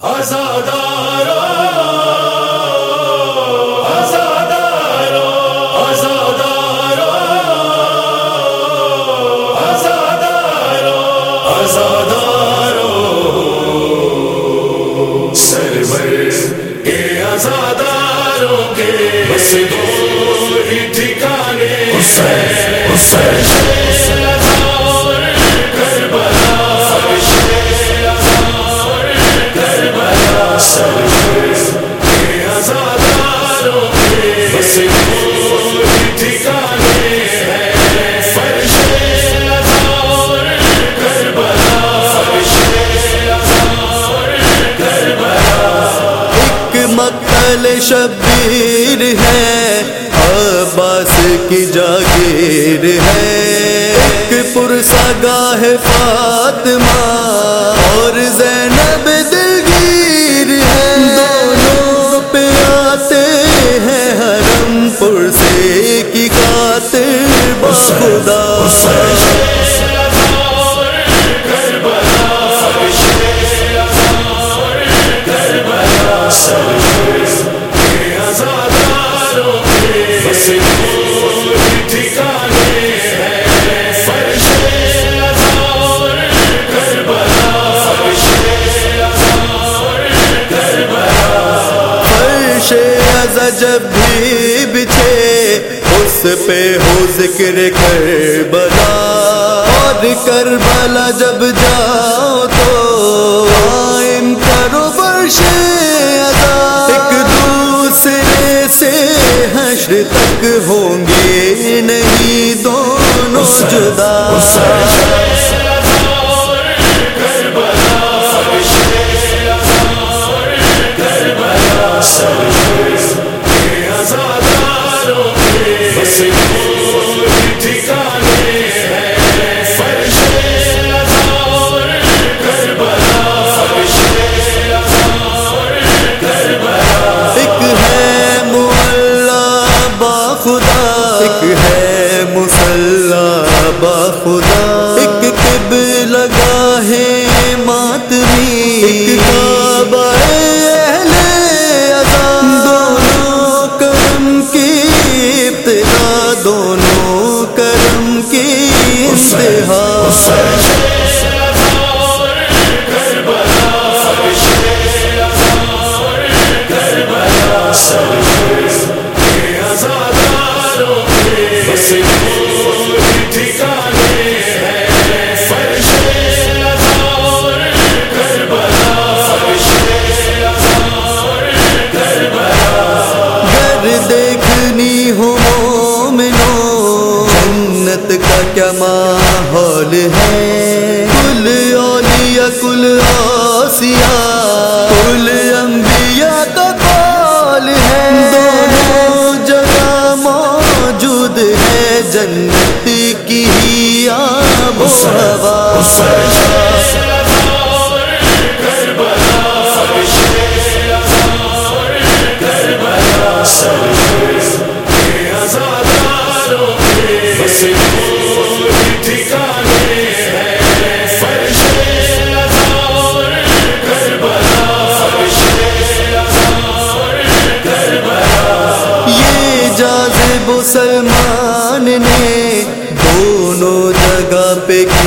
آزادارو آزادارو آزادارو آزادارو آزادارو سرور کے آزاداروں کے بس دو ہی ٹھکانے مقتل شبیر ہے، عباس کی جاگیر ہے، ایک پرسہ گاہ فاطمہ اور زینب دلگیر ہے، دونوں پہ آتے ہیں حرم پرسے کی خاطر بخدا۔ جب بھی بچھے اس پہ ہو ذکر کربلا، اور کربلا جب جاؤ تو قائم کرو فرش عزا، ایک دوسرے سے حشر تک ہوں گے نہیں دونوں جدا۔ خدا ایک قبلہ گاہ ماتمی، ایک کعبہ اہل عزا، دونوں کرم کی ابتدا، دونوں کرم کی انتہا۔ دیکھنی ہو مومنو جنت کا کیا ماحول ہے، کل اولیاء کل اوصیاء کل انبیاء کا قول ہے، دونوں جگہ موجود ہے جنت کی ہی آب و ہوا۔ سلمان نے دونوں جگہ پہ